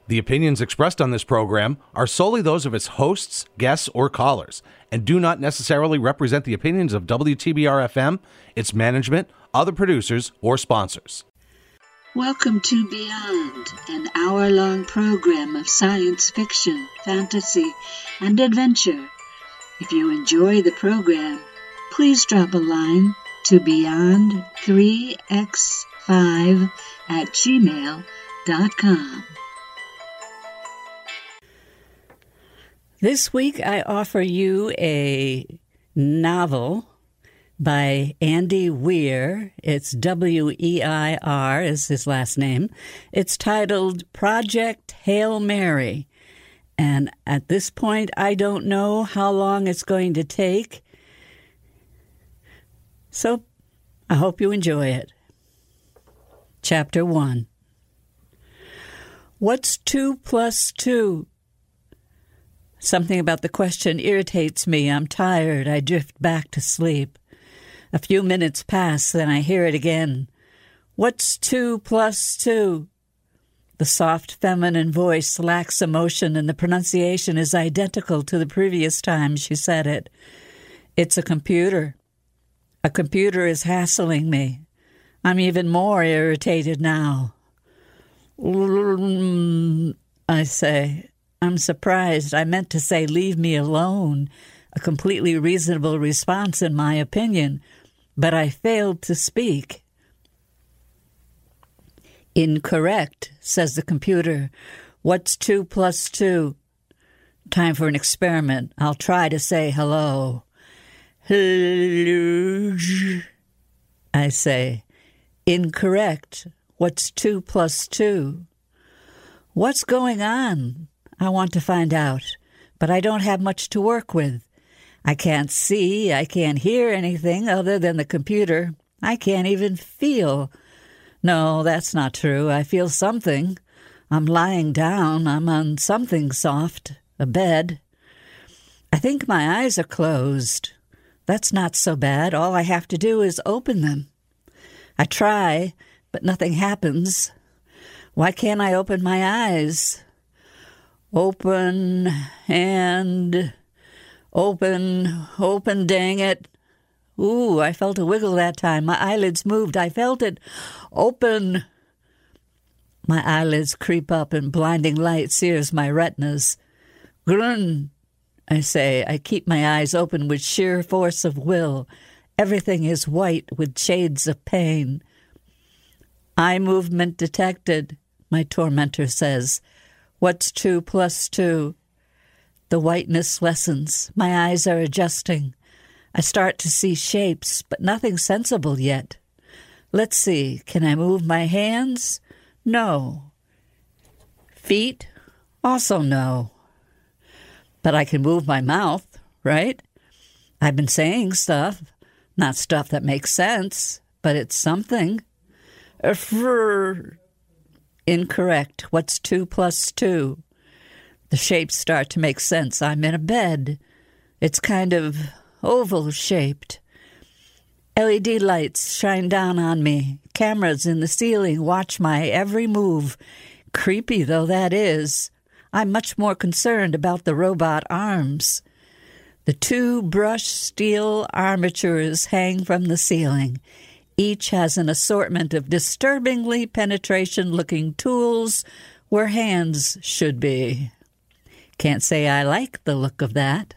The opinions expressed on this program are solely those of its hosts, guests, or callers, and do not necessarily represent the opinions of WTBR-FM, its management, other producers, or sponsors. Welcome to Beyond, an hour-long program of science fiction, fantasy, and adventure. If you enjoy the program, please drop a line to beyond3x5@gmail.com. This week I offer you a novel by Andy Weir. It's W-E-I-R is his last name. It's titled Project Hail Mary. And at this point, I don't know how long it's going to take. So I hope you enjoy it. Chapter 1. What's 2 plus 2? Something about the question irritates me. I'm tired. I drift back to sleep. A few minutes pass, then I hear it again. What's 2 plus 2? The soft feminine voice lacks emotion, and the pronunciation is identical to the previous time she said it. It's a computer. A computer is hassling me. I'm even more irritated now. I say. I'm surprised. I meant to say, leave me alone, a completely reasonable response in my opinion, but I failed to speak. Incorrect, says the computer. What's 2 plus 2? Time for an experiment. I'll try to say hello. Hello, I say. Incorrect. What's 2 plus 2? What's going on? I want to find out, but I don't have much to work with. I can't see, I can't hear anything other than the computer. I can't even feel. No, that's not true. I feel something. I'm lying down. I'm on something soft, a bed. I think my eyes are closed. That's not so bad. All I have to do is open them. I try, but nothing happens. Why can't I open my eyes? Open, and open, dang it. Ooh, I felt a wiggle that time. My eyelids moved. I felt it. Open. My eyelids creep up and blinding light sears my retinas. Grun, I say. I keep my eyes open with sheer force of will. Everything is white with shades of pain. Eye movement detected, my tormentor says. What's 2 plus 2? The whiteness lessens. My eyes are adjusting. I start to see shapes, but nothing sensible yet. Let's see. Can I move my hands? No. Feet? Also no. But I can move my mouth, right? I've been saying stuff. Not stuff that makes sense, but it's something. Incorrect. What's 2 plus 2? The shapes start to make sense. I'm in a bed. It's kind of oval-shaped. LED lights shine down on me. Cameras in the ceiling watch my every move. Creepy though that is, I'm much more concerned about the robot arms. The 2 brushed steel armatures hang from the ceiling. Each has an assortment of disturbingly penetration-looking tools where hands should be. Can't say I like the look of that.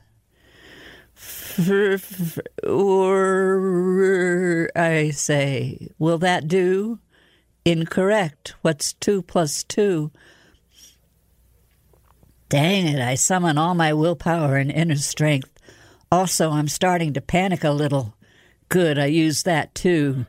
I say, will that do? Incorrect. What's 2 plus 2? Dang it, I summon all my willpower and inner strength. Also, I'm starting to panic a little. Good, I used that too.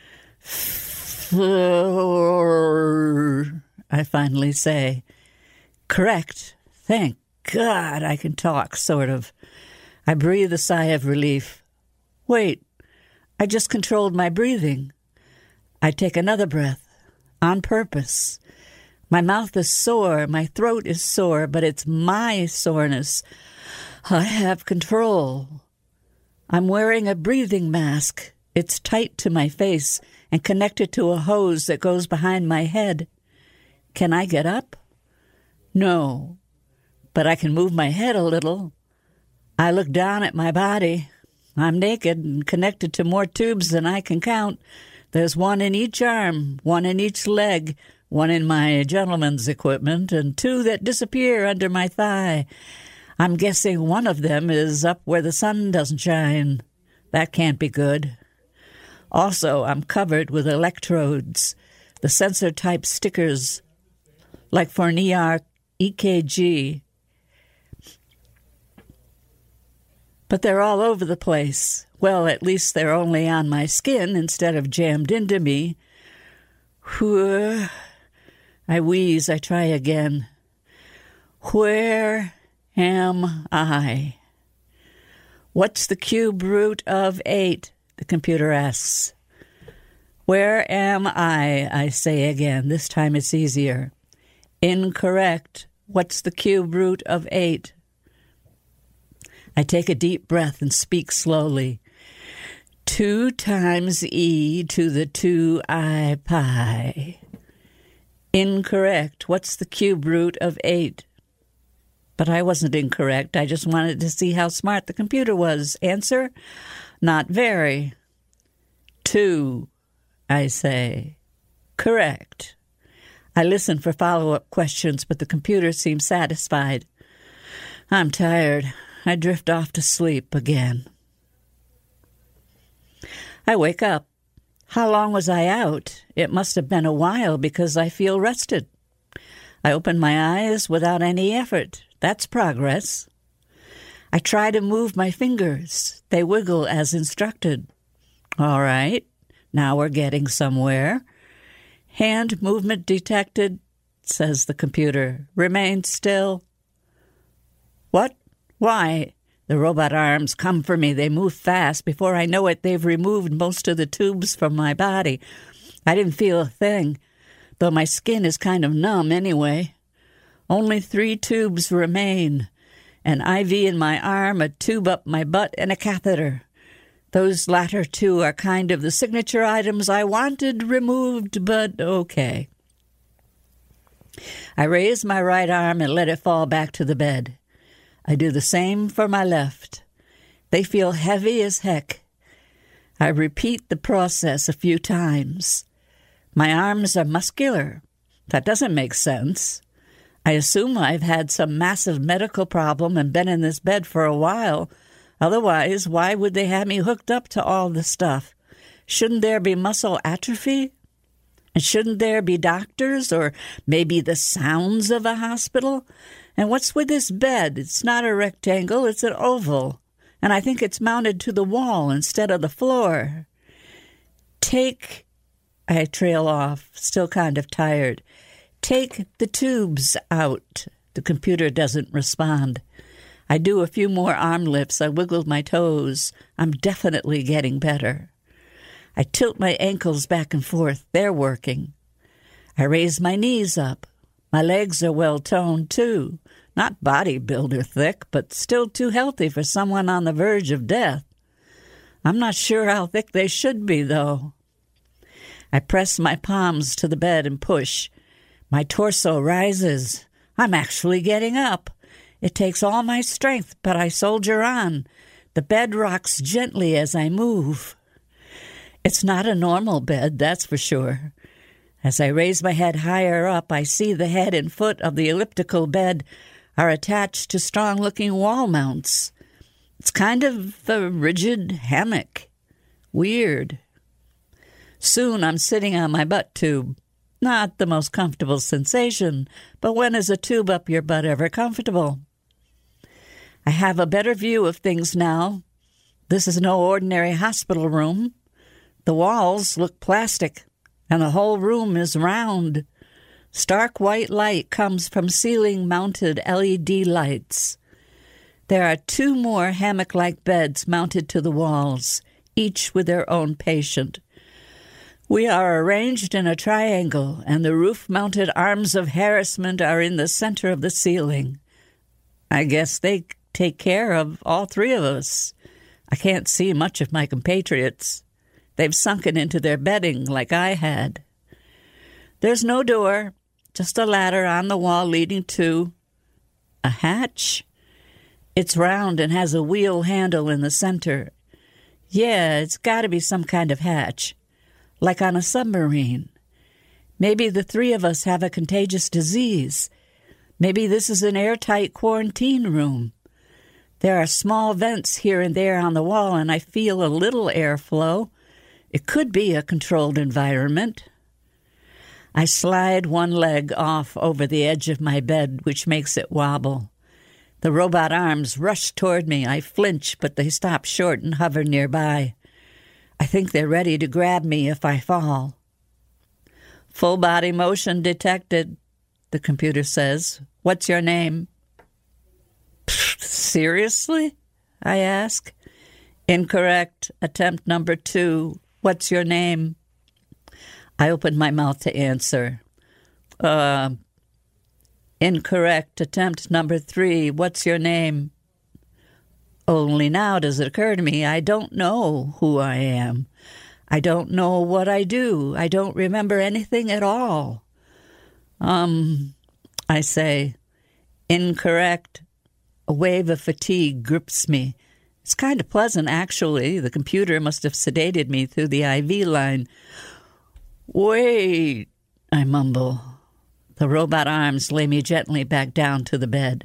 I finally say. Correct. Thank God I can talk, sort of. I breathe a sigh of relief. Wait, I just controlled my breathing. I take another breath, on purpose. My mouth is sore, my throat is sore, but it's my soreness. I have control. I'm wearing a breathing mask. It's tight to my face and connected to a hose that goes behind my head. Can I get up? No, but I can move my head a little. I look down at my body. I'm naked and connected to more tubes than I can count. There's one in each arm, one in each leg, one in my gentleman's equipment, and 2 that disappear under my thigh. I'm guessing one of them is up where the sun doesn't shine. That can't be good. Also, I'm covered with electrodes, the sensor-type stickers, like for an EKG. But they're all over the place. Well, at least they're only on my skin instead of jammed into me. Whew. I wheeze. I try again. Where am I? What's the cube root of 8? The computer asks. Where am I say again. This time it's easier. Incorrect. What's the cube root of 8? I take a deep breath and speak slowly. 2 times e to the 2I pi. Incorrect. What's the cube root of 8? But I wasn't incorrect. I just wanted to see how smart the computer was. Answer? Not very. 2, I say. Correct. I listen for follow-up questions, but the computer seems satisfied. I'm tired. I drift off to sleep again. I wake up. How long was I out? It must have been a while because I feel rested. I open my eyes without any effort. That's progress. I try to move my fingers. They wiggle as instructed. All right, now we're getting somewhere. Hand movement detected, says the computer. Remain still. What? Why? The robot arms come for me. They move fast. Before I know it, they've removed most of the tubes from my body. I didn't feel a thing, though my skin is kind of numb anyway. Only 3 tubes remain. An IV in my arm, a tube up my butt, and a catheter. Those latter 2 are kind of the signature items I wanted removed, but okay. I raise my right arm and let it fall back to the bed. I do the same for my left. They feel heavy as heck. I repeat the process a few times. My arms are muscular. That doesn't make sense. I assume I've had some massive medical problem and been in this bed for a while. Otherwise, why would they have me hooked up to all the stuff? Shouldn't there be muscle atrophy? And shouldn't there be doctors or maybe the sounds of a hospital? And what's with this bed? It's not a rectangle, it's an oval. And I think it's mounted to the wall instead of the floor. I trail off, still kind of tired. Take the tubes out. The computer doesn't respond. I do a few more arm lifts. I wiggle my toes. I'm definitely getting better. I tilt my ankles back and forth. They're working. I raise my knees up. My legs are well-toned, too. Not bodybuilder thick, but still too healthy for someone on the verge of death. I'm not sure how thick they should be, though. I press my palms to the bed and push. My torso rises. I'm actually getting up. It takes all my strength, but I soldier on. The bed rocks gently as I move. It's not a normal bed, that's for sure. As I raise my head higher up, I see the head and foot of the elliptical bed are attached to strong-looking wall mounts. It's kind of a rigid hammock. Weird. Soon I'm sitting on my butt tube. Not the most comfortable sensation, but when is a tube up your butt ever comfortable? I have a better view of things now. This is no ordinary hospital room. The walls look plastic, and the whole room is round. Stark white light comes from ceiling-mounted LED lights. There are 2 more hammock-like beds mounted to the walls, each with their own patient. We are arranged in a triangle, and the roof-mounted arms of harassment are in the center of the ceiling. I guess they take care of all 3 of us. I can't see much of my compatriots. They've sunken into their bedding like I had. There's no door. just a ladder on the wall leading to a hatch. It's round and has a wheel handle in the center. Yeah, it's got to be some kind of hatch, like on a submarine. Maybe the three of us have a contagious disease. Maybe this is an airtight quarantine room. There are small vents here and there on the wall, and I feel a little airflow. It could be a controlled environment. I slide one leg off over the edge of my bed, which makes it wobble. The robot arms rush toward me. I flinch, but they stop short and hover nearby. I think they're ready to grab me if I fall. Full body motion detected, the computer says. What's your name? Seriously? I ask. Incorrect. Attempt number 2. What's your name? I open my mouth to answer. Incorrect. Attempt number 3. What's your name? Only now does it occur to me I don't know who I am. I don't know what I do. I don't remember anything at all. I say. Incorrect. A wave of fatigue grips me. It's kind of pleasant, actually. The computer must have sedated me through the IV line. Wait, I mumble. The robot arms lay me gently back down to the bed.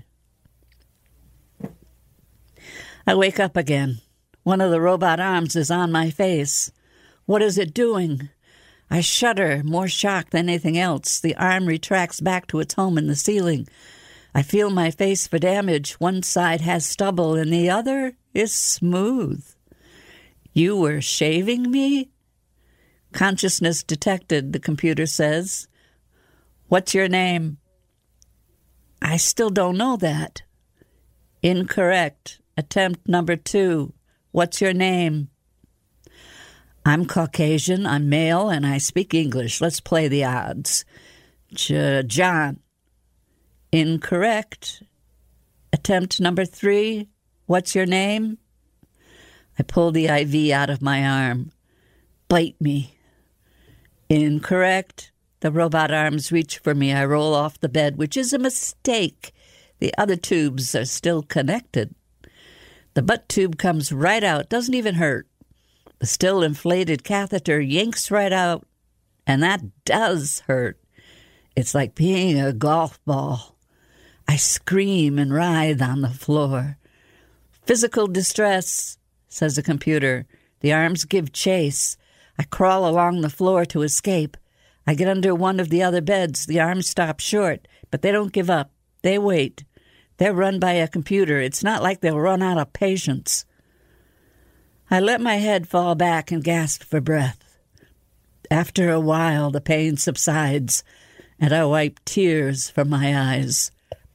I wake up again. One of the robot arms is on my face. What is it doing? I shudder, more shocked than anything else. The arm retracts back to its home in the ceiling. I feel my face for damage. One side has stubble and the other is smooth. You were shaving me? Consciousness detected, the computer says. What's your name? I still don't know that. Incorrect. Attempt number 2. What's your name? I'm Caucasian, I'm male, and I speak English. Let's play the odds. John. Incorrect. Attempt number 3. What's your name? I pull the IV out of my arm. Bite me. Incorrect. The robot arms reach for me. I roll off the bed, which is a mistake. The other tubes are still connected. The butt tube comes right out, doesn't even hurt. The still inflated catheter yanks right out, and that does hurt. It's like being a golf ball. I scream and writhe on the floor. Physical distress, says the computer. The arms give chase. I crawl along the floor to escape. I get under one of the other beds. The arms stop short, but they don't give up. They wait. They're run by a computer. It's not like they'll run out of patience. I let my head fall back and gasp for breath. After a while, the pain subsides, and I wipe tears from my eyes.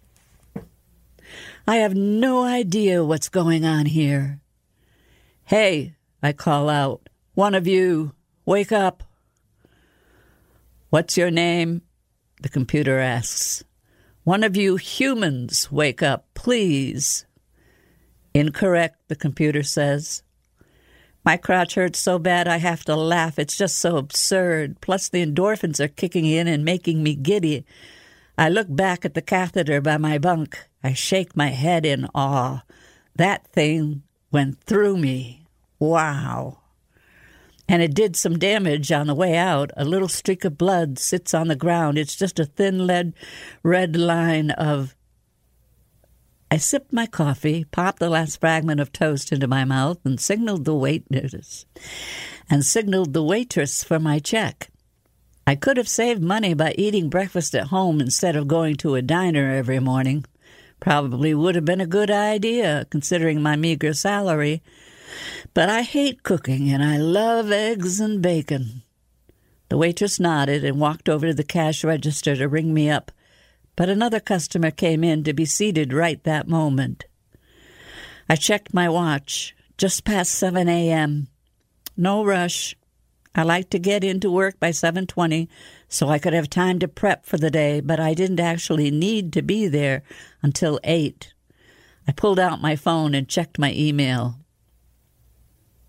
I have no idea what's going on here. Hey, I call out. One of you, wake up. What's your name? The computer asks. One of you humans, wake up, please. Incorrect, the computer says. My crotch hurts so bad I have to laugh. It's just so absurd. Plus the endorphins are kicking in and making me giddy. I look back at the catheter by my bunk. I shake my head in awe. That thing went through me. Wow. And it did some damage on the way out. A little streak of blood sits on the ground. It's just a thin red line of... I sipped my coffee, popped the last fragment of toast into my mouth, and signaled the waitress for my check. I could have saved money by eating breakfast at home instead of going to a diner every morning. Probably would have been a good idea, considering my meager salary. But I hate cooking, and I love eggs and bacon. The waitress nodded and walked over to the cash register to ring me up, but another customer came in to be seated right that moment. I checked my watch, just past 7 a.m. No rush. I like to get into work by 7:20 so I could have time to prep for the day, but I didn't actually need to be there until 8. I pulled out my phone and checked my email.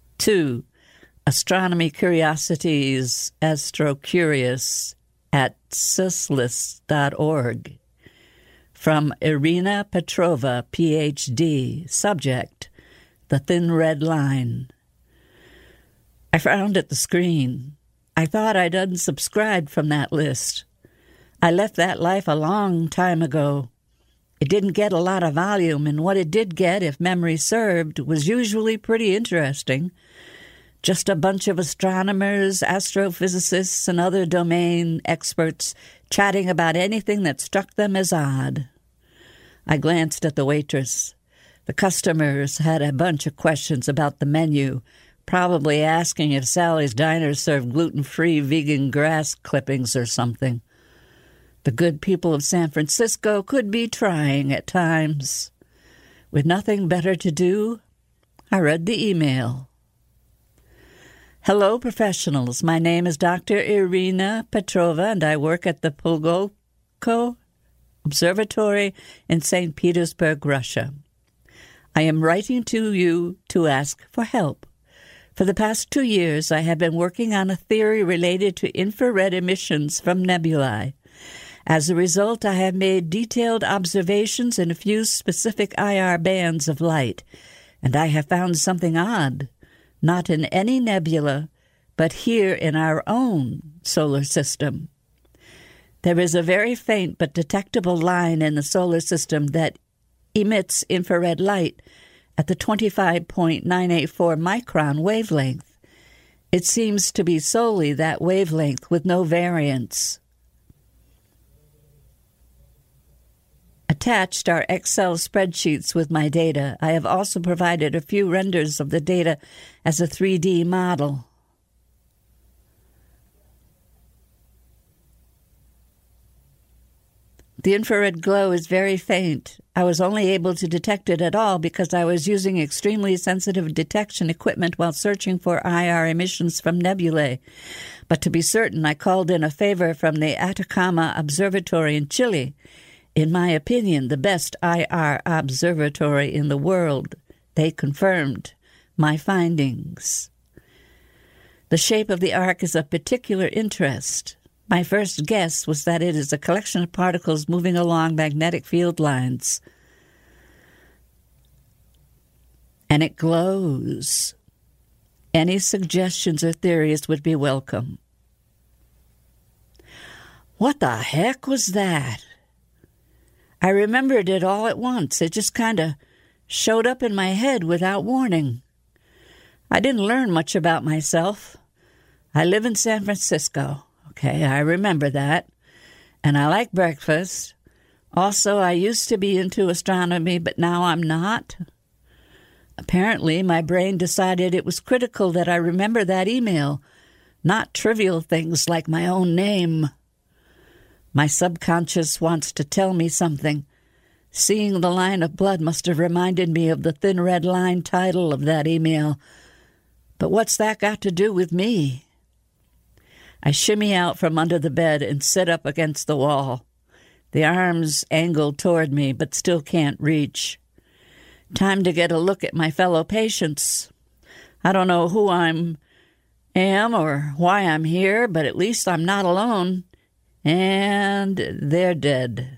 2. Astronomy Curiosities, Astro Curious, at censuslist.org. From Irina Petrova, Ph.D. Subject, The Thin Red Line. I frowned at the screen. I thought I'd unsubscribed from that list. I left that life a long time ago. It didn't get a lot of volume, and what it did get, if memory served, was usually pretty interesting. Just a bunch of astronomers, astrophysicists, and other domain experts chatting about anything that struck them as odd. I glanced at the waitress. The customers had a bunch of questions about the menu, probably asking if Sally's Diner served gluten-free vegan grass clippings or something. The good people of San Francisco could be trying at times. With nothing better to do, I read the email. Hello, professionals. My name is Dr. Irina Petrova, and I work at the Pulgolko Observatory in St. Petersburg, Russia. I am writing to you to ask for help. For the past 2 years, I have been working on a theory related to infrared emissions from nebulae. As a result, I have made detailed observations in a few specific IR bands of light, and I have found something odd, not in any nebula, but here in our own solar system. There is a very faint but detectable line in the solar system that emits infrared light at the 25.984 micron wavelength. It seems to be solely that wavelength with no variance. Attached are Excel spreadsheets with my data. I have also provided a few renders of the data as a 3D model. The infrared glow is very faint. I was only able to detect it at all because I was using extremely sensitive detection equipment while searching for IR emissions from nebulae. But to be certain, I called in a favor from the Atacama Observatory in Chile. In my opinion, the best IR observatory in the world. They confirmed my findings. The shape of the arc is of particular interest. My first guess was that it is a collection of particles moving along magnetic field lines. And it glows. Any suggestions or theories would be welcome. What the heck was that? I remembered it all at once. It just kind of showed up in my head without warning. I didn't learn much about myself. I live in San Francisco. Okay, I remember that. And I like breakfast. Also, I used to be into astronomy, but now I'm not. Apparently, my brain decided it was critical that I remember that email, not trivial things like my own name. My subconscious wants to tell me something. Seeing the line of blood must have reminded me of the Thin Red Line title of that email. But what's that got to do with me? I shimmy out from under the bed and sit up against the wall. The arms angled toward me, but still can't reach. Time to get a look at my fellow patients. I don't know who I am or why I'm here, but at least I'm not alone. And they're dead.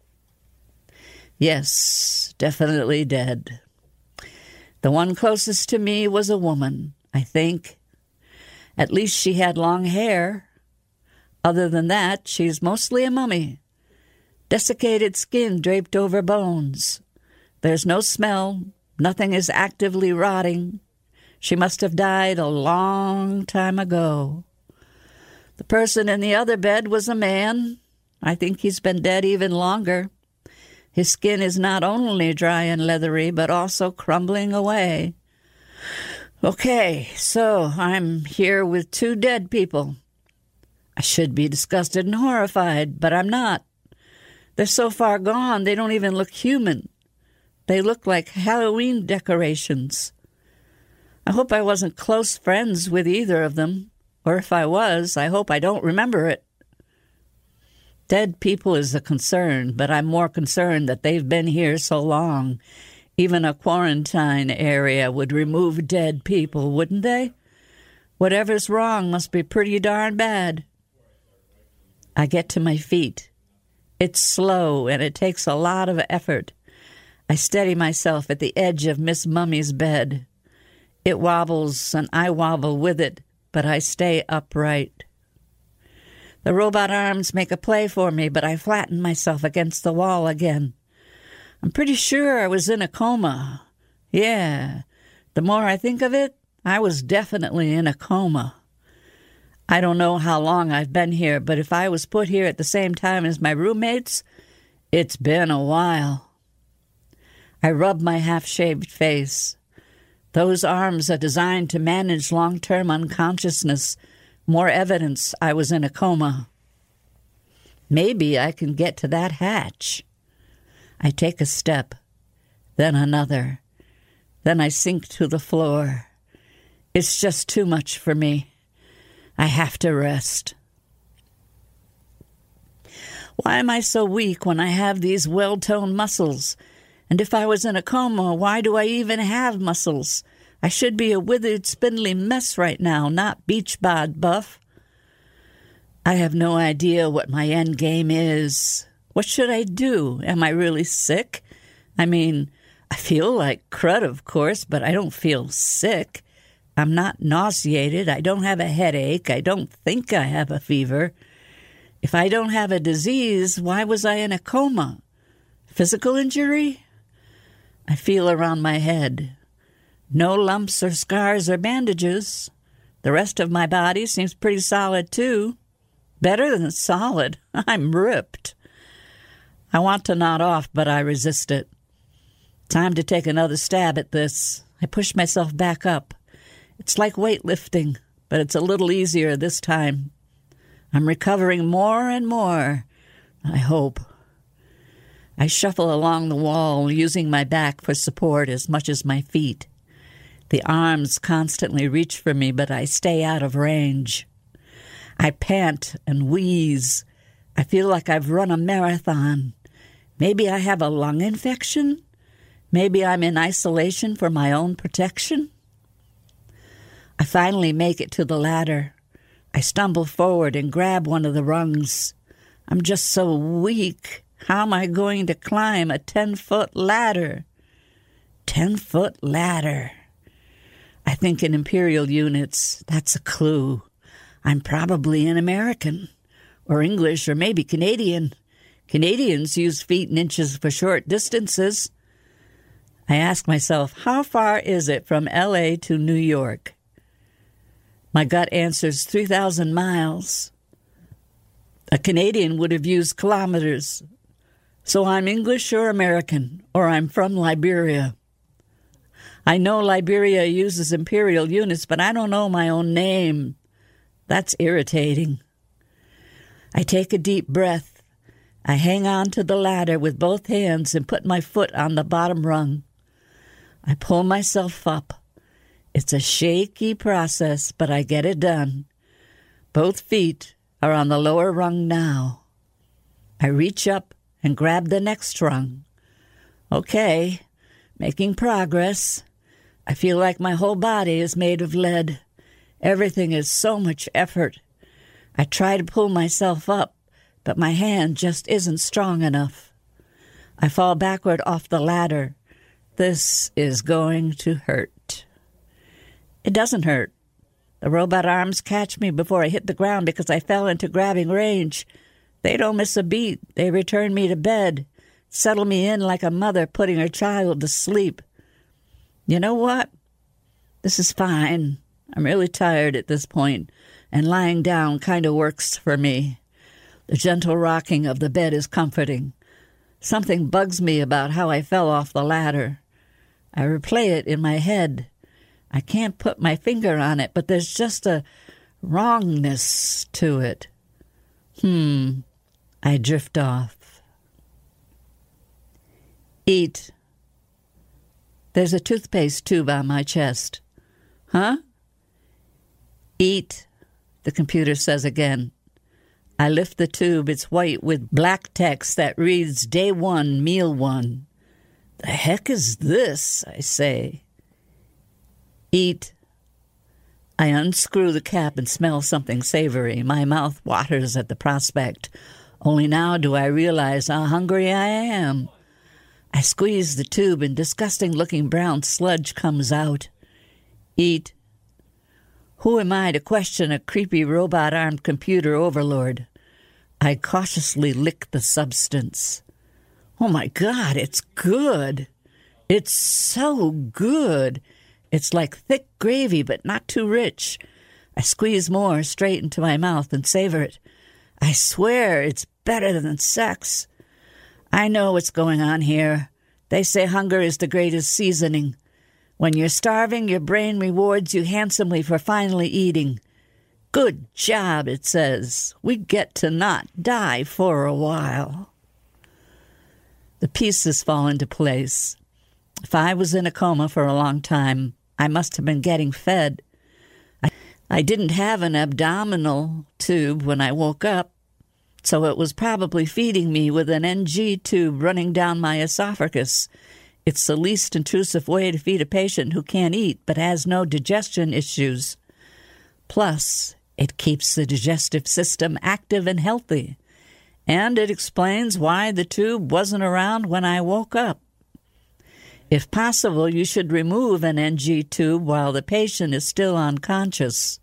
Yes, definitely dead. The one closest to me was a woman, I think. At least she had long hair. Other than that, she's mostly a mummy. Desiccated skin draped over bones. There's no smell. Nothing is actively rotting. She must have died a long time ago. The person in the other bed was a man. I think he's been dead even longer. His skin is not only dry and leathery, but also crumbling away. Okay, so I'm here with 2 dead people. I should be disgusted and horrified, but I'm not. They're so far gone, they don't even look human. They look like Halloween decorations. I hope I wasn't close friends with either of them, or if I was, I hope I don't remember it. Dead people is a concern, but I'm more concerned that they've been here so long. Even a quarantine area would remove dead people, wouldn't they? Whatever's wrong must be pretty darn bad. I get to my feet. It's slow, and it takes a lot of effort. I steady myself at the edge of Miss Mummy's bed. It wobbles, and I wobble with it, but I stay upright. The robot arms make a play for me, but I flatten myself against the wall again. I'm pretty sure I was in a coma. Yeah, the more I think of it, I was definitely in a coma. I don't know how long I've been here, but if I was put here at the same time as my roommates, it's been a while. I rub my half-shaved face. Those arms are designed to manage long-term unconsciousness. More evidence I was in a coma. Maybe I can get to that hatch. I take a step, then another. Then I sink to the floor. It's just too much for me. I have to rest. Why am I so weak when I have these well-toned muscles? And if I was in a coma, why do I even have muscles? I should be a withered, spindly mess right now, not beach bod buff. I have no idea what my end game is. What should I do? Am I really sick? I mean, I feel like crud, of course, but I don't feel sick. I'm not nauseated. I don't have a headache. I don't think I have a fever. If I don't have a disease, why was I in a coma? Physical injury? I feel around my head. No lumps or scars or bandages. The rest of my body seems pretty solid, too. Better than solid. I'm ripped. I want to nod off, but I resist it. Time to take another stab at this. I push myself back up. It's like weightlifting, but it's a little easier this time. I'm recovering more and more, I hope. I shuffle along the wall, using my back for support as much as my feet. The arms constantly reach for me, but I stay out of range. I pant and wheeze. I feel like I've run a marathon. Maybe I have a lung infection? Maybe I'm in isolation for my own protection? I finally make it to the ladder. I stumble forward and grab one of the rungs. I'm just so weak. How am I going to climb a 10-foot ladder? 10-foot ladder. I think in imperial units, that's a clue. I'm probably an American, or English, or maybe Canadian. Canadians use feet and inches for short distances. I ask myself, how far is it from L.A. to New York? My gut answers 3,000 miles. A Canadian would have used kilometers. So I'm English or American, or I'm from Liberia. I know Liberia uses imperial units, but I don't know my own name. That's irritating. I take a deep breath. I hang on to the ladder with both hands and put my foot on the bottom rung. I pull myself up. It's a shaky process, but I get it done. Both feet are on the lower rung now. I reach up and grab the next rung. Okay, making progress. I feel like my whole body is made of lead. Everything is so much effort. I try to pull myself up, but my hand just isn't strong enough. I fall backward off the ladder. This is going to hurt. It doesn't hurt. The robot arms catch me before I hit the ground because I fell into grabbing range. They don't miss a beat. They return me to bed, settle me in like a mother putting her child to sleep. You know what? This is fine. I'm really tired at this point, and lying down kind of works for me. The gentle rocking of the bed is comforting. Something bugs me about how I fell off the ladder. I replay it in my head. I can't put my finger on it, but there's just a wrongness to it. I drift off. Eat. There's a toothpaste tube on my chest. Huh? Eat, the computer says again. I lift the tube. It's white with black text that reads Day 1, Meal 1. The heck is this, I say. Eat. I unscrew the cap and smell something savory. My mouth waters at the prospect. Only now do I realize how hungry I am. I squeeze the tube and disgusting-looking brown sludge comes out. Eat. Who am I to question a creepy robot-armed computer overlord? I cautiously lick the substance. Oh my God, it's good. It's so good. It's like thick gravy, but not too rich. I squeeze more straight into my mouth and savor it. I swear it's better than sex. I know what's going on here. They say hunger is the greatest seasoning. When you're starving, your brain rewards you handsomely for finally eating. Good job, it says. We get to not die for a while. The pieces fall into place. If I was in a coma for a long time, I must have been getting fed. I didn't have an abdominal tube when I woke up, so it was probably feeding me with an NG tube running down my esophagus. It's the least intrusive way to feed a patient who can't eat but has no digestion issues. Plus, it keeps the digestive system active and healthy. And it explains why the tube wasn't around when I woke up. If possible, you should remove an NG tube while the patient is still unconscious.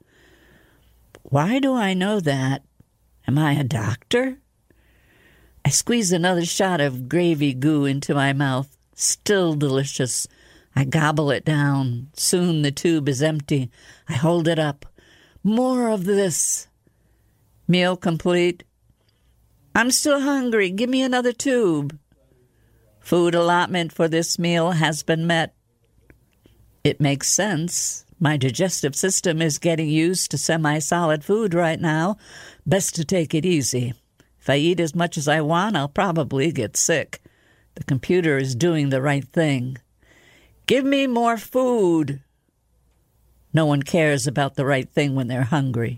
Why do I know that? Am I a doctor? I squeeze another shot of gravy goo into my mouth. Still delicious. I gobble it down. Soon the tube is empty. I hold it up. More of this. Meal complete. I'm still hungry. Give me another tube. Food allotment for this meal has been met. It makes sense. My digestive system is getting used to semi-solid food right now. Best to take it easy. If I eat as much as I want, I'll probably get sick. The computer is doing the right thing. Give me more food. No one cares about the right thing when they're hungry.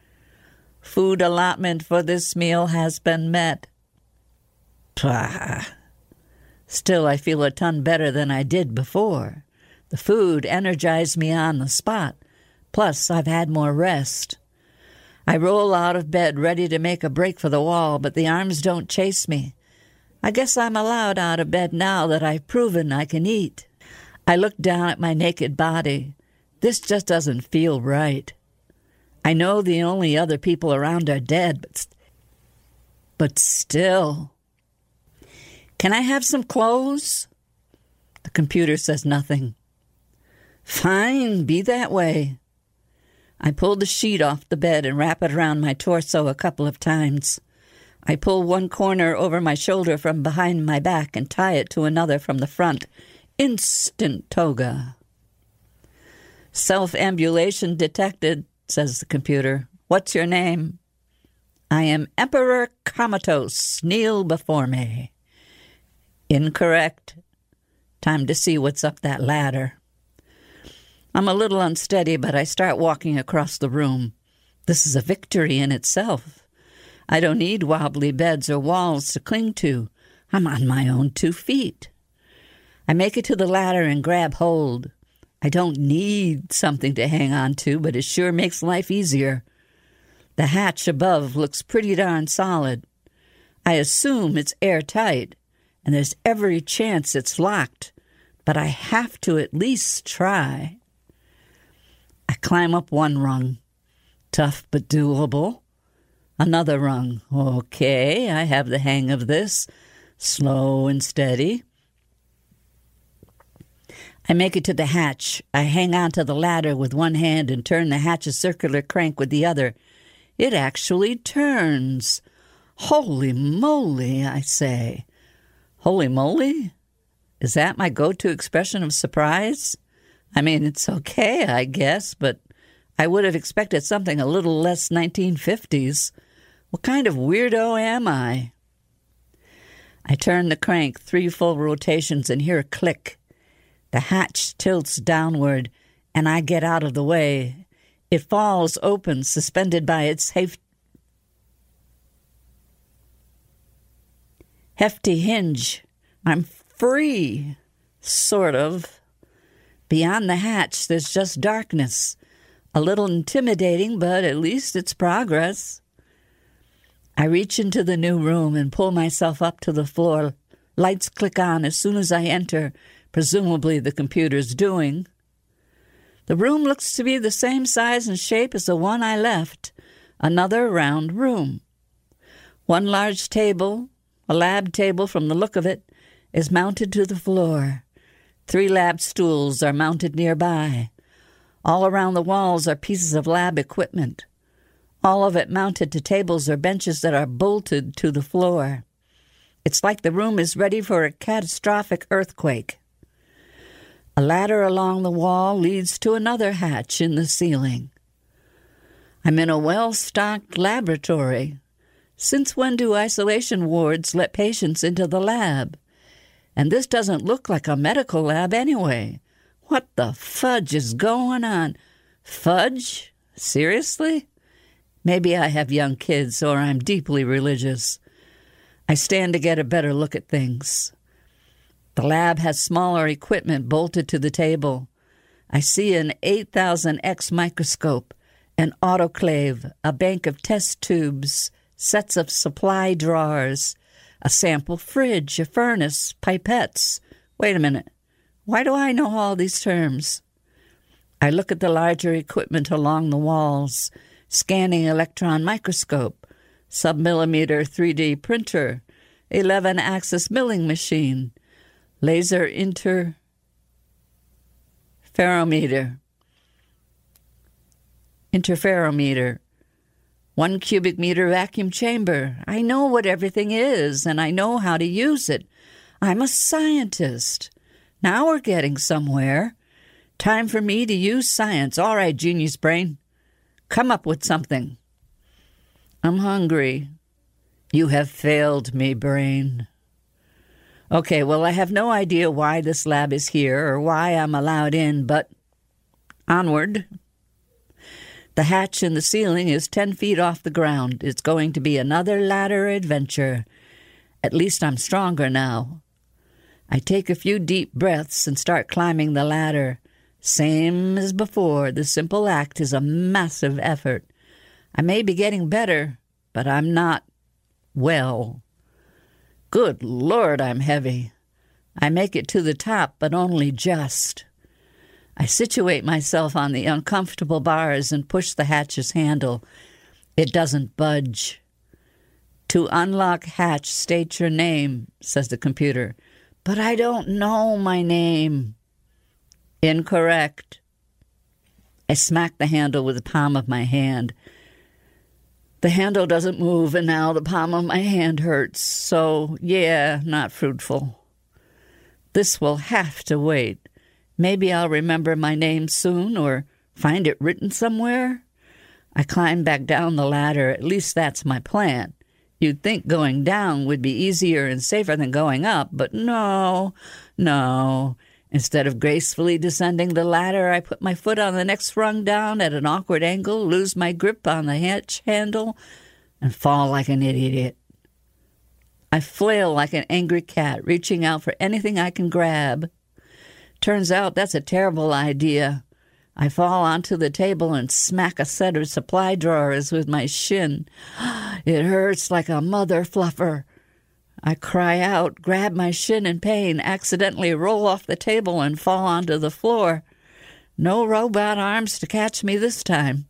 Food allotment for this meal has been met. Pah. Still, I feel a ton better than I did before. The food energized me on the spot. Plus, I've had more rest. I roll out of bed, ready to make a break for the wall, but the arms don't chase me. I guess I'm allowed out of bed now that I've proven I can eat. I look down at my naked body. This just doesn't feel right. I know the only other people around are dead, but still. Can I have some clothes? The computer says nothing. Fine, be that way. I pull the sheet off the bed and wrap it around my torso a couple of times. I pull one corner over my shoulder from behind my back and tie it to another from the front. Instant toga. Self-ambulation detected, says the computer. What's your name? I am Emperor Comatose. Kneel before me. Incorrect. Time to see what's up that ladder. I'm a little unsteady, but I start walking across the room. This is a victory in itself. I don't need wobbly beds or walls to cling to. I'm on my own 2 feet. I make it to the ladder and grab hold. I don't need something to hang on to, but it sure makes life easier. The hatch above looks pretty darn solid. I assume it's airtight, and there's every chance it's locked, but I have to at least try. I climb up one rung. Tough but doable. Another rung. Okay, I have the hang of this. Slow and steady. I make it to the hatch. I hang onto the ladder with one hand and turn the hatch's circular crank with the other. It actually turns. Holy moly, I say. Holy moly? Is that my go-to expression of surprise? I mean, it's okay, I guess, but I would have expected something a little less 1950s. What kind of weirdo am I? I turn the crank 3 full rotations and hear a click. The hatch tilts downward, and I get out of the way. It falls open, suspended by its hefty hinge. I'm free, sort of. Beyond the hatch, there's just darkness. A little intimidating, but at least it's progress. I reach into the new room and pull myself up to the floor. Lights click on as soon as I enter, presumably the computer's doing. The room looks to be the same size and shape as the one I left, another round room. One large table, a lab table from the look of it, is mounted to the floor. 3 lab stools are mounted nearby. All around the walls are pieces of lab equipment, all of it mounted to tables or benches that are bolted to the floor. It's like the room is ready for a catastrophic earthquake. A ladder along the wall leads to another hatch in the ceiling. I'm in a well-stocked laboratory. Since when do isolation wards let patients into the lab? And this doesn't look like a medical lab anyway. What the fudge is going on? Fudge? Seriously? Maybe I have young kids or I'm deeply religious. I stand to get a better look at things. The lab has smaller equipment bolted to the table. I see an 8000X microscope, an autoclave, a bank of test tubes, sets of supply drawers, a sample fridge, a furnace, pipettes. Wait a minute. Why do I know all these terms? I look at the larger equipment along the walls, scanning electron microscope, submillimeter 3D printer, 11-axis milling machine, laser interferometer, 1 cubic meter vacuum chamber. I know what everything is, and I know how to use it. I'm a scientist. Now we're getting somewhere. Time for me to use science. All right, genius brain. Come up with something. I'm hungry. You have failed me, brain. Okay, well, I have no idea why this lab is here or why I'm allowed in, but onward. The hatch in the ceiling is 10 feet off the ground. It's going to be another ladder adventure. At least I'm stronger now. I take a few deep breaths and start climbing the ladder. Same as before, the simple act is a massive effort. I may be getting better, but I'm not well. Good Lord, I'm heavy. I make it to the top, but only just. I situate myself on the uncomfortable bars and push the hatch's handle. It doesn't budge. To unlock hatch, state your name, says the computer. But I don't know my name. Incorrect. I smack the handle with the palm of my hand. The handle doesn't move, and now the palm of my hand hurts. So, yeah, not fruitful. This will have to wait. Maybe I'll remember my name soon or find it written somewhere. I climb back down the ladder. At least that's my plan. You'd think going down would be easier and safer than going up, but no. Instead of gracefully descending the ladder, I put my foot on the next rung down at an awkward angle, lose my grip on the hatch handle, and fall like an idiot. I flail like an angry cat, reaching out for anything I can grab. Turns out that's a terrible idea. I fall onto the table and smack a set of supply drawers with my shin. It hurts like a mother fluffer. I cry out, grab my shin in pain, accidentally roll off the table and fall onto the floor. No robot arms to catch me this time.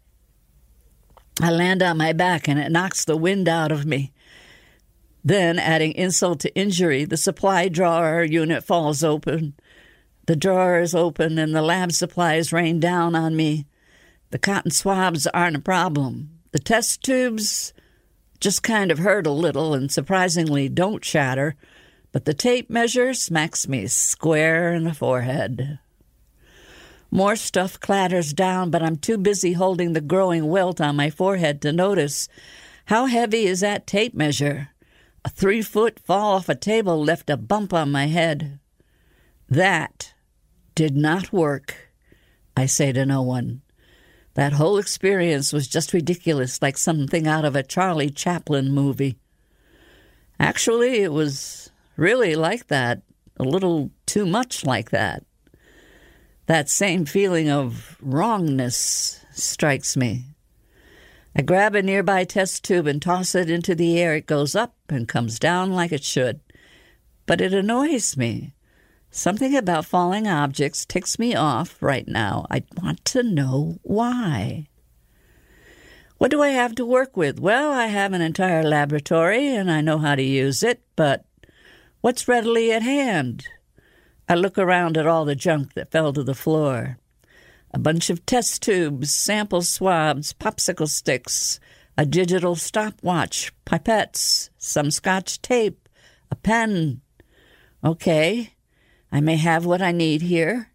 I land on my back and it knocks the wind out of me. Then, adding insult to injury, the supply drawer unit falls open. The drawer is open and the lab supplies rain down on me. The cotton swabs aren't a problem. The test tubes just kind of hurt a little and surprisingly don't shatter, but the tape measure smacks me square in the forehead. More stuff clatters down, but I'm too busy holding the growing welt on my forehead to notice. How heavy is that tape measure? A 3-foot fall off a table left a bump on my head. That did not work, I say to no one. That whole experience was just ridiculous, like something out of a Charlie Chaplin movie. Actually, it was really like that, a little too much like that. That same feeling of wrongness strikes me. I grab a nearby test tube and toss it into the air. It goes up and comes down like it should. But it annoys me. Something about falling objects ticks me off right now. I want to know why. What do I have to work with? Well, I have an entire laboratory and I know how to use it, but what's readily at hand? I look around at all the junk that fell to the floor. A bunch of test tubes, sample swabs, popsicle sticks, a digital stopwatch, pipettes, some Scotch tape, a pen. Okay, I may have what I need here.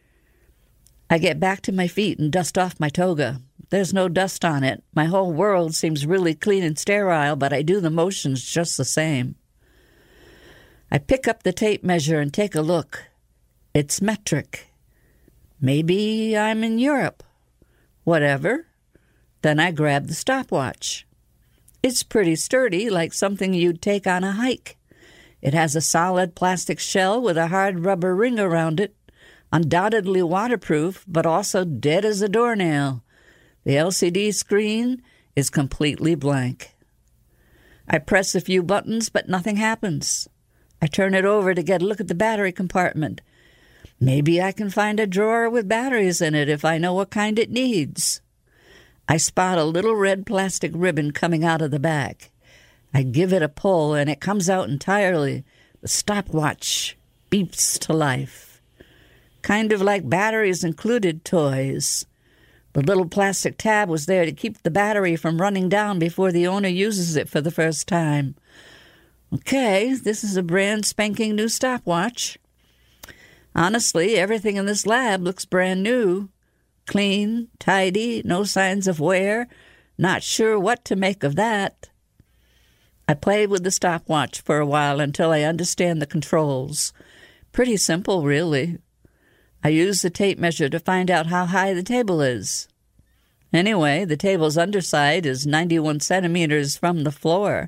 I get back to my feet and dust off my toga. There's no dust on it. My whole world seems really clean and sterile, but I do the motions just the same. I pick up the tape measure and take a look. It's metric. Maybe I'm in Europe. Whatever. Then I grab the stopwatch. It's pretty sturdy, like something you'd take on a hike. It has a solid plastic shell with a hard rubber ring around it, undoubtedly waterproof, but also dead as a doornail. The LCD screen is completely blank. I press a few buttons, but nothing happens. I turn it over to get a look at the battery compartment. Maybe I can find a drawer with batteries in it if I know what kind it needs. I spot a little red plastic ribbon coming out of the back. I give it a pull, and it comes out entirely. The stopwatch beeps to life. Kind of like batteries included toys. The little plastic tab was there to keep the battery from running down before the owner uses it for the first time. Okay, this is a brand spanking new stopwatch. Honestly, everything in this lab looks brand new. Clean, tidy, no signs of wear. Not sure what to make of that. I play with the stopwatch for a while until I understand the controls. Pretty simple, really. I use the tape measure to find out how high the table is. Anyway, the table's underside is 91 centimeters from the floor.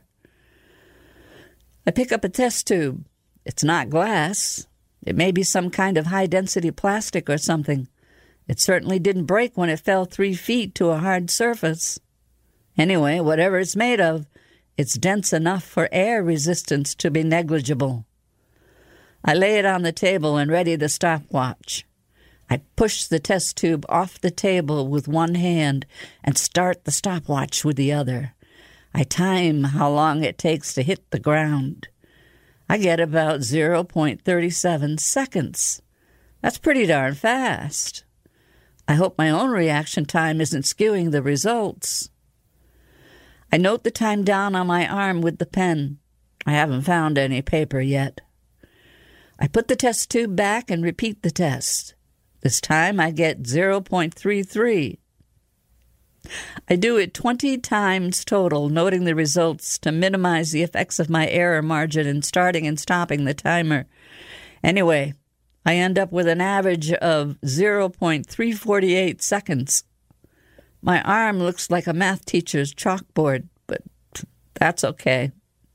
I pick up a test tube. It's not glass. It may be some kind of high-density plastic or something. It certainly didn't break when it fell 3 feet to a hard surface. Anyway, whatever it's made of, it's dense enough for air resistance to be negligible. I lay it on the table and ready the stopwatch. I push the test tube off the table with one hand and start the stopwatch with the other. I time how long it takes to hit the ground. I get about 0.37 seconds. That's pretty darn fast. I hope my own reaction time isn't skewing the results. I note the time down on my arm with the pen. I haven't found any paper yet. I put the test tube back and repeat the test. This time I get 0.33. I do it 20 times total, noting the results to minimize the effects of my error margin in starting and stopping the timer. Anyway, I end up with an average of 0.348 seconds. My arm looks like a math teacher's chalkboard, but that's okay.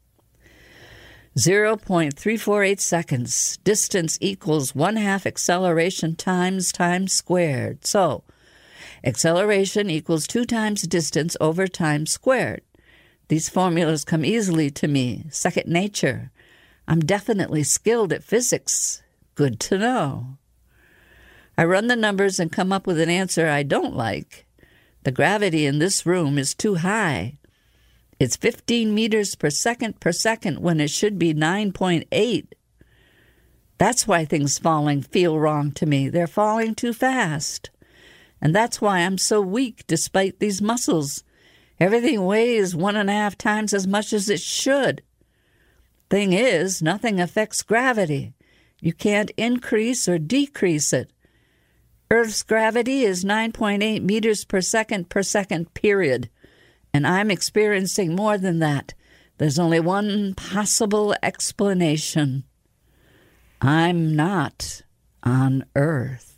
0.348 seconds. Distance equals 1/2 acceleration times time squared. So, acceleration equals 2 times distance over time squared. These formulas come easily to me, second nature. I'm definitely skilled at physics. Good to know. I run the numbers and come up with an answer I don't like. The gravity in this room is too high. It's 15 meters per second when it should be 9.8. That's why things falling feel wrong to me. They're falling too fast. And that's why I'm so weak despite these muscles. Everything weighs 1.5 times as much as it should. Thing is, nothing affects gravity. You can't increase or decrease it. Earth's gravity is 9.8 meters per second, period. And I'm experiencing more than that. There's only one possible explanation. I'm not on Earth.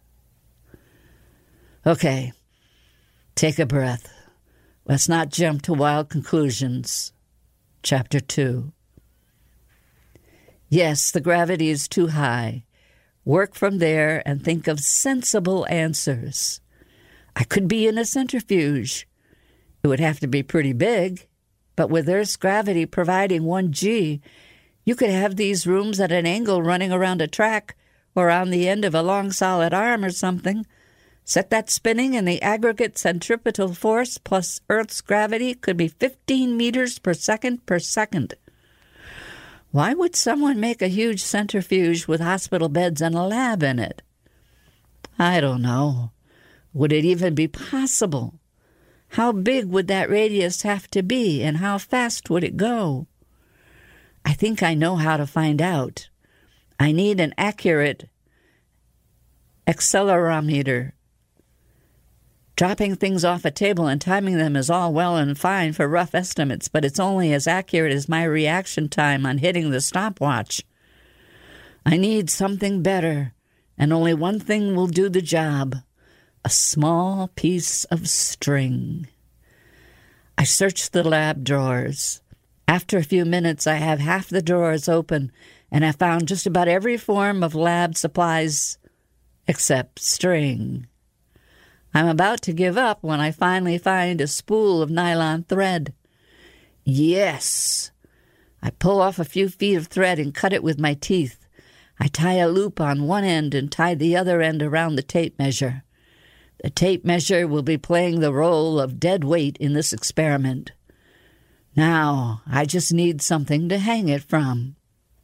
Okay, take a breath. Let's not jump to wild conclusions. Chapter 2. Yes, the gravity is too high. work from there, and think of sensible answers. I could be in a centrifuge. It would have to be pretty big, but with Earth's gravity providing 1G, you could have these rooms at an angle running around a track or on the end of a long solid arm or something. Set that spinning, and the aggregate centripetal force plus Earth's gravity could be 15 meters per second. Why would someone make a huge centrifuge with hospital beds and a lab in it? I don't know. Would it even be possible? How big would that radius have to be, and how fast would it go? I think I know how to find out. I need an accurate accelerometer. Dropping things off a table and timing them is all well and fine for rough estimates, but it's only as accurate as my reaction time on hitting the stopwatch. I need something better, and only one thing will do the job: a small piece of string. I search the lab drawers. After a few minutes, I have half the drawers open, and I found just about every form of lab supplies except string. I'm about to give up when I finally find a spool of nylon thread. Yes! I pull off a few feet of thread and cut it with my teeth. I tie a loop on one end and tie the other end around the tape measure. The tape measure will be playing the role of dead weight in this experiment. Now, I just need something to hang it from.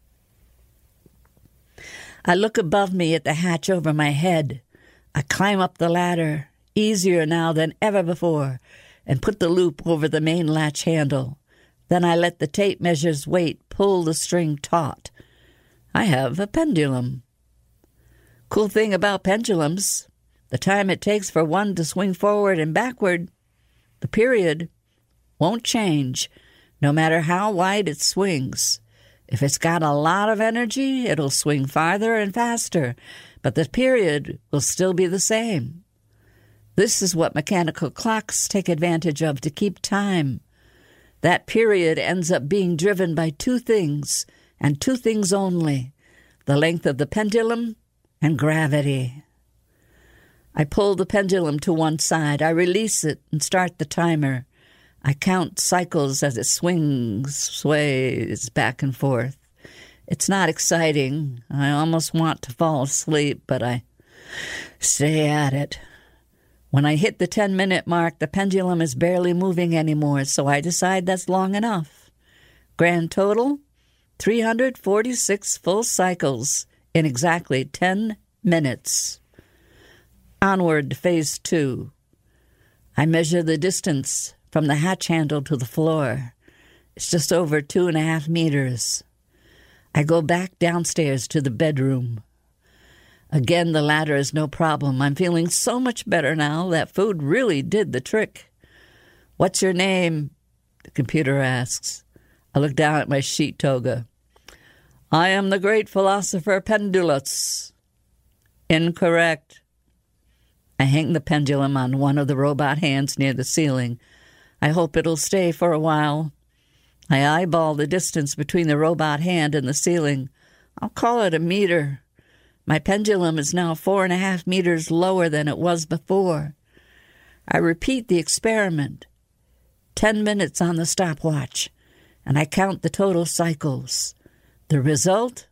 I look above me at the hatch over my head. I climb up the ladder, easier now than ever before, and put the loop over the main latch handle. Then I let the tape measure's weight pull the string taut. I have a pendulum. Cool thing about pendulums, the time it takes for one to swing forward and backward, the period, won't change, no matter how wide it swings. If it's got a lot of energy, it'll swing farther and faster, but the period will still be the same. This is what mechanical clocks take advantage of to keep time. That period ends up being driven by two things, and two things only: the length of the pendulum and gravity. I pull the pendulum to one side. I release it and start the timer. I count cycles as it sways back and forth. It's not exciting. I almost want to fall asleep, but I stay at it. When I hit the 10-minute mark, the pendulum is barely moving anymore, so I decide that's long enough. Grand total, 346 full cycles in exactly 10 minutes. Onward to phase 2. I measure the distance from the hatch handle to the floor. It's just over 2.5 meters. I go back downstairs to the bedroom. Again, the ladder is no problem. I'm feeling so much better now. That food really did the trick. "What's your name?" the computer asks. I look down at my sheet toga. "I am the great philosopher Pendulus." "Incorrect." I hang the pendulum on one of the robot hands near the ceiling. I hope it'll stay for a while. I eyeball the distance between the robot hand and the ceiling. I'll call it a meter. My pendulum is now 4.5 meters lower than it was before. I repeat the experiment. 10 minutes on the stopwatch, and I count the total cycles. The result?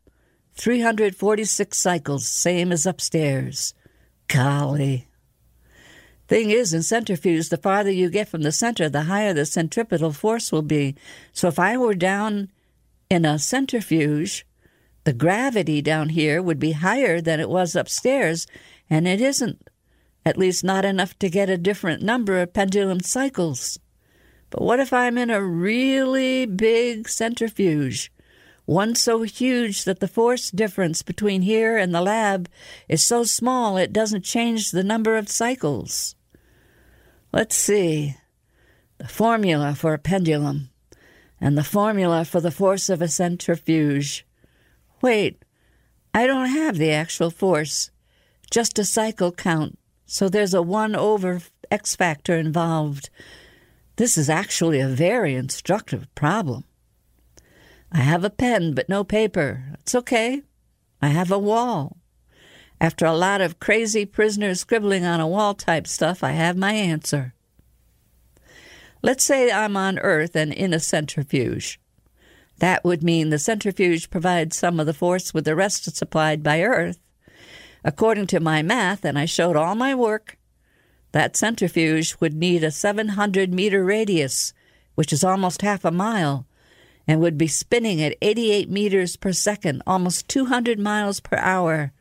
346 cycles, same as upstairs. Golly. Thing is, in centrifuge, the farther you get from the center, the higher the centripetal force will be. So if I were down in a centrifuge, the gravity down here would be higher than it was upstairs, and it isn't, at least not enough to get a different number of pendulum cycles. But what if I'm in a really big centrifuge, one so huge that the force difference between here and the lab is so small it doesn't change the number of cycles? Let's see. The formula for a pendulum and the formula for the force of a centrifuge. Wait, I don't have the actual force, just a cycle count, so there's a 1 over X factor involved. This is actually a very instructive problem. I have a pen, but no paper. It's okay. I have a wall. After a lot of crazy prisoners scribbling on a wall type stuff, I have my answer. Let's say I'm on Earth and in a centrifuge. That would mean the centrifuge provides some of the force with the rest supplied by Earth. According to my math, and I showed all my work, that centrifuge would need a 700-meter radius, which is almost half a mile, and would be spinning at 88 meters per second, almost 200 miles per hour.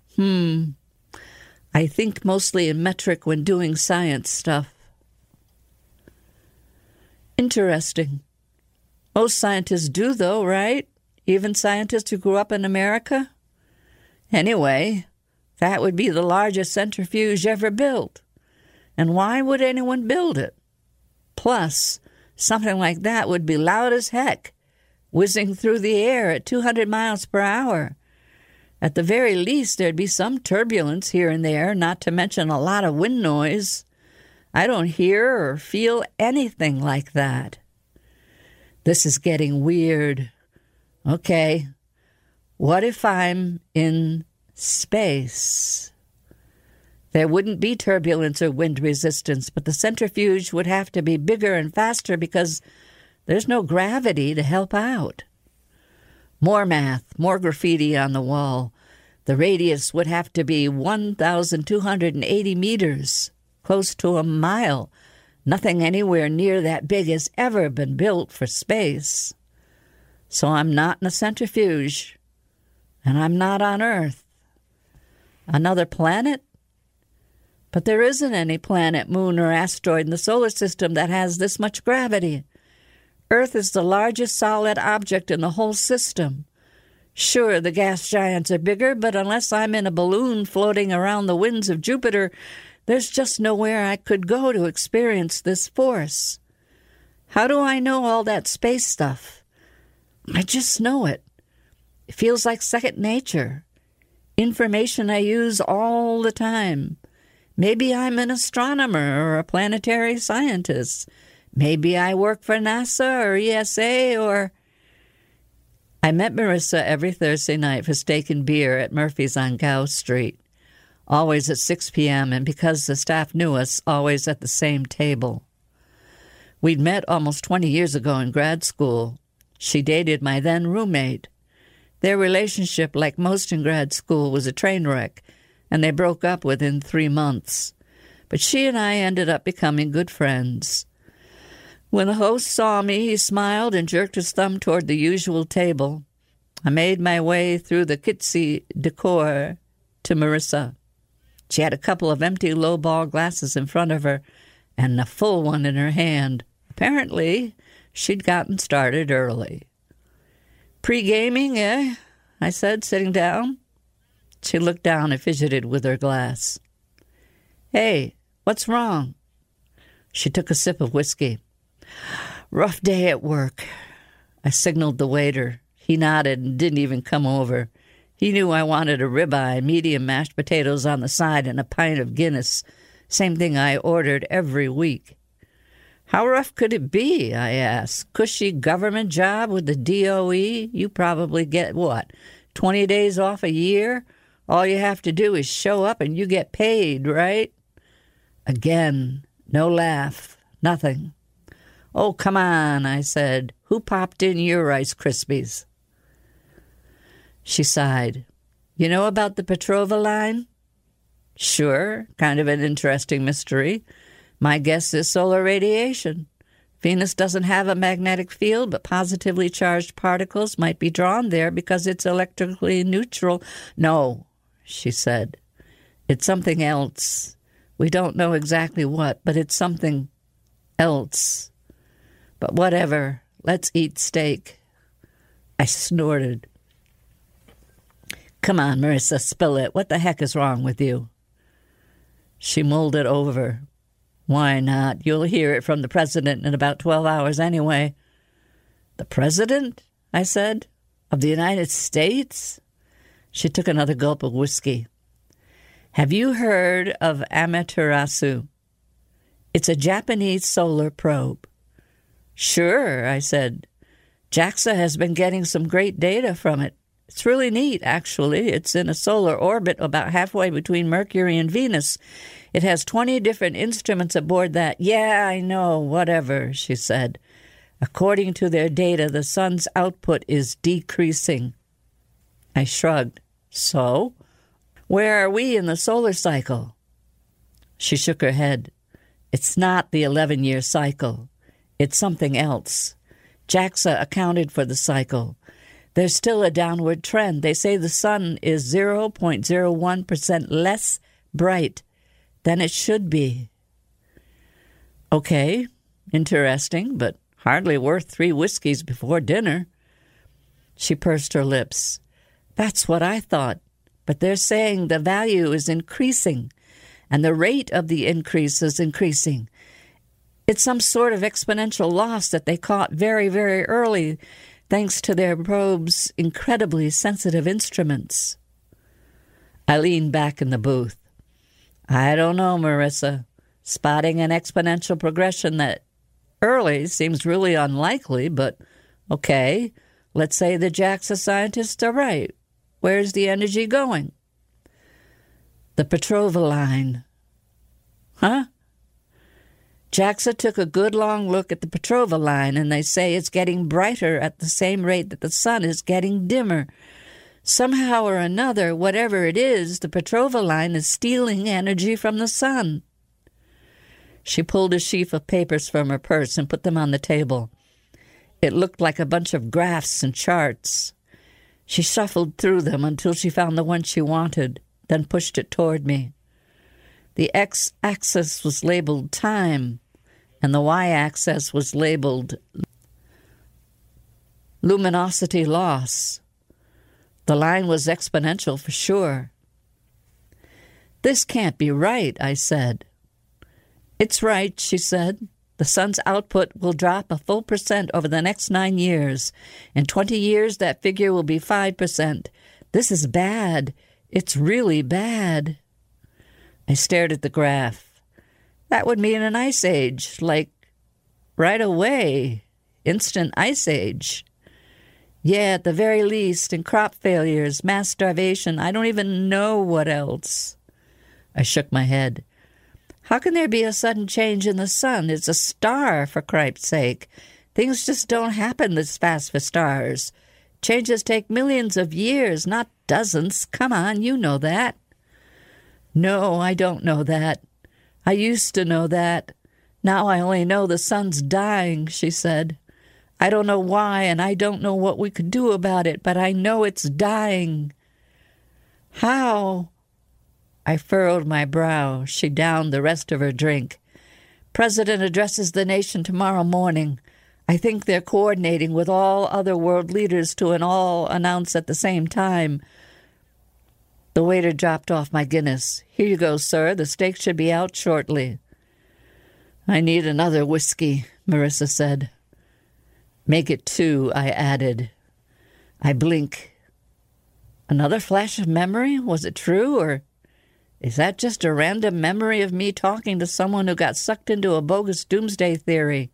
I think mostly in metric when doing science stuff. Interesting. Most scientists do, though, right? Even scientists who grew up in America? Anyway, that would be the largest centrifuge ever built. And why would anyone build it? Plus, something like that would be loud as heck, whizzing through the air at 200 miles per hour. At the very least, there'd be some turbulence here and there, not to mention a lot of wind noise. I don't hear or feel anything like that. This is getting weird. Okay, what if I'm in space? There wouldn't be turbulence or wind resistance, but the centrifuge would have to be bigger and faster because there's no gravity to help out. More math, more graffiti on the wall. The radius would have to be 1,280 meters, close to a mile. Nothing anywhere near that big has ever been built for space. So I'm not in a centrifuge, and I'm not on Earth. Another planet? But there isn't any planet, moon, or asteroid in the solar system that has this much gravity. Earth is the largest solid object in the whole system. Sure, the gas giants are bigger, but unless I'm in a balloon floating around the winds of Jupiter, there's just nowhere I could go to experience this force. How do I know all that space stuff? I just know it. It feels like second nature. Information I use all the time. Maybe I'm an astronomer or a planetary scientist. Maybe I work for NASA or ESA or... I met Marissa every Thursday night for steak and beer at Murphy's on Gow Street, always at 6 p.m., and because the staff knew us, always at the same table. We'd met almost 20 years ago in grad school. She dated my then roommate. Their relationship, like most in grad school, was a train wreck, and they broke up within 3 months. But she and I ended up becoming good friends. When the host saw me, he smiled and jerked his thumb toward the usual table. I made my way through the kitsy decor to Marissa. She had a couple of empty low-ball glasses in front of her and a full one in her hand. Apparently, she'd gotten started early. "Pre-gaming, eh?" I said, sitting down. She looked down and fidgeted with her glass. "Hey, what's wrong?" She took a sip of whiskey. "Rough day at work." I signaled the waiter. He nodded and didn't even come over. He knew I wanted a ribeye, medium mashed potatoes on the side, and a pint of Guinness. Same thing I ordered every week. "How rough could it be?" I asked. "Cushy government job with the DOE? You probably get, 20 days off a year? All you have to do is show up and you get paid, right?" Again, no laugh, nothing. "Oh, come on," I said. "Who popped in your Rice Krispies?" She sighed. "You know about the Petrova line?" "Sure, kind of an interesting mystery. My guess is solar radiation. Venus doesn't have a magnetic field, but positively charged particles might be drawn there because it's electrically neutral." "No," she said. "It's something else. We don't know exactly what, but it's something else. But whatever, let's eat steak." I snorted. "Come on, Marissa, spill it. What the heck is wrong with you?" She mulled it over. "Why not? You'll hear it from the president in about 12 hours anyway." "The president?" I said. "Of the United States?" She took another gulp of whiskey. "Have you heard of Amaterasu? It's a Japanese solar probe." "Sure," I said. "JAXA has been getting some great data from it. It's really neat, actually. It's in a solar orbit about halfway between Mercury and Venus. It has 20 different instruments aboard that. Yeah, I know, whatever, she said. According to their data, the sun's output is decreasing. I shrugged. So? Where are we in the solar cycle? She shook her head. It's not the 11-year cycle. It's something else. JAXA accounted for the cycle. There's still a downward trend. They say the sun is 0.01% less bright than it should be. Okay, interesting, but hardly worth 3 whiskeys before dinner. She pursed her lips. That's what I thought, but they're saying the value is increasing, and the rate of the increase is increasing. It's some sort of exponential loss that they caught very, very early, thanks to their probe's incredibly sensitive instruments. I leaned back in the booth. I don't know, Marissa. Spotting an exponential progression that early seems really unlikely, but okay, let's say the JAXA scientists are right. Where's the energy going? The Petrova line. Huh? JAXA took a good long look at the Petrova line, and they say it's getting brighter at the same rate that the sun is getting dimmer. Somehow or another, whatever it is, the Petrova line is stealing energy from the sun. She pulled a sheaf of papers from her purse and put them on the table. It looked like a bunch of graphs and charts. She shuffled through them until she found the one she wanted, then pushed it toward me. The x-axis was labeled time, and the y-axis was labeled luminosity loss. The line was exponential for sure. This can't be right, I said. It's right, she said. The sun's output will drop a full % over the next 9 years. In 20 years, that figure will be 5%. This is bad. It's really bad. I stared at the graph. That would mean an ice age, like right away. Instant ice age. Yeah, at the very least, and crop failures, mass starvation. I don't even know what else. I shook my head. How can there be a sudden change in the sun? It's a star, for Christ's sake. Things just don't happen this fast for stars. Changes take millions of years, not dozens. Come on, you know that. No, I don't know that. I used to know that. Now I only know the sun's dying, she said. I don't know why, and I don't know what we could do about it, but I know it's dying. How? I furrowed my brow. She downed the rest of her drink. President addresses the nation tomorrow morning. I think they're coordinating with all other world leaders to all announce at the same time. The waiter dropped off my Guinness. Here you go, sir. The steak should be out shortly. I need another whiskey, Marissa said. Make it 2, I added. I blink. Another flash of memory? Was it true, or is that just a random memory of me talking to someone who got sucked into a bogus doomsday theory?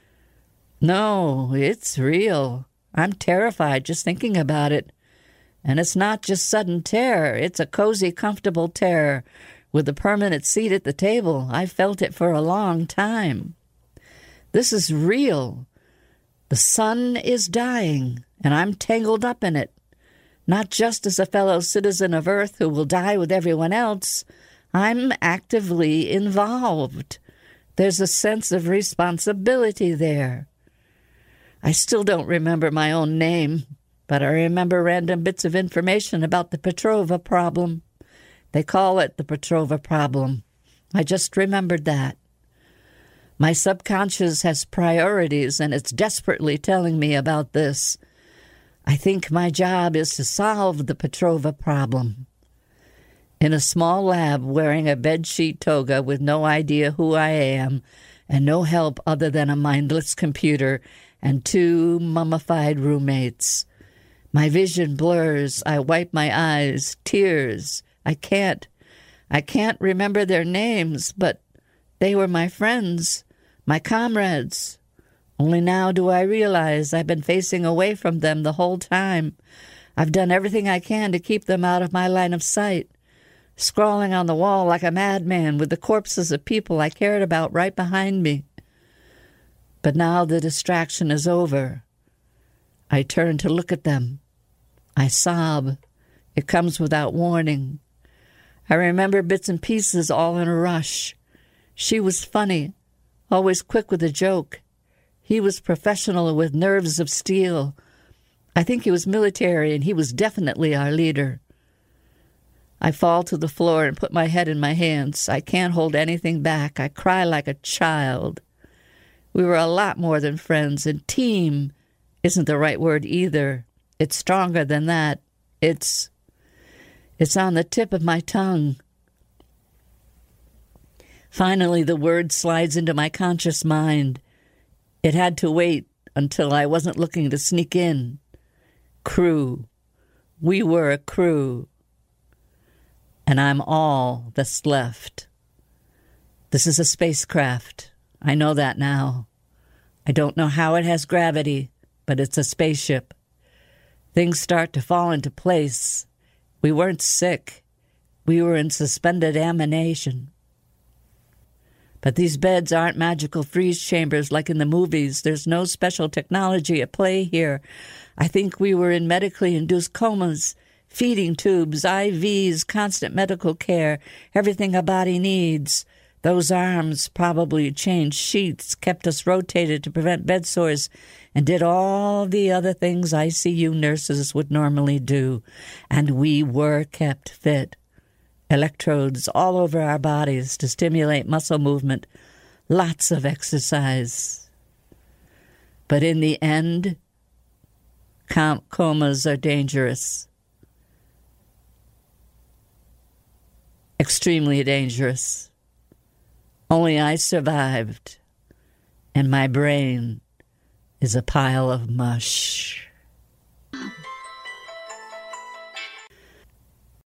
No, it's real. I'm terrified just thinking about it. And it's not just sudden terror. It's a cozy, comfortable terror with a permanent seat at the table. I've felt it for a long time. This is real. The sun is dying, and I'm tangled up in it. Not just as a fellow citizen of Earth who will die with everyone else. I'm actively involved. There's a sense of responsibility there. I still don't remember my own name, but I remember random bits of information about the Petrova problem. They call it the Petrova problem. I just remembered that. My subconscious has priorities, and it's desperately telling me about this. I think my job is to solve the Petrova problem. In a small lab, wearing a bedsheet toga with no idea who I am, and no help other than a mindless computer and 2 mummified roommates. My vision blurs. I wipe my eyes. Tears. I can't remember their names, but they were my friends, my comrades. Only now do I realize I've been facing away from them the whole time. I've done everything I can to keep them out of my line of sight, scrawling on the wall like a madman with the corpses of people I cared about right behind me. But now the distraction is over. I turn to look at them. I sob. It comes without warning. I remember bits and pieces all in a rush. She was funny, always quick with a joke. He was professional with nerves of steel. I think he was military, and he was definitely our leader. I fall to the floor and put my head in my hands. I can't hold anything back. I cry like a child. We were a lot more than friends, and team isn't the right word either. It's stronger than that. It's on the tip of my tongue. Finally, the word slides into my conscious mind. It had to wait until I wasn't looking to sneak in. Crew. We were a crew. And I'm all that's left. This is a spacecraft. I know that now. I don't know how it has gravity, but it's a spaceship. Things start to fall into place. We weren't sick. We were in suspended animation. But these beds aren't magical freeze chambers like in the movies. There's no special technology at play here. I think we were in medically induced comas, feeding tubes, IVs, constant medical care, everything a body needs. Those arms probably changed sheets, kept us rotated to prevent bed sores, and did all the other things ICU nurses would normally do. And we were kept fit. Electrodes all over our bodies to stimulate muscle movement. Lots of exercise. But in the end, comas are dangerous. Extremely dangerous. Only I survived, and my brain is a pile of mush.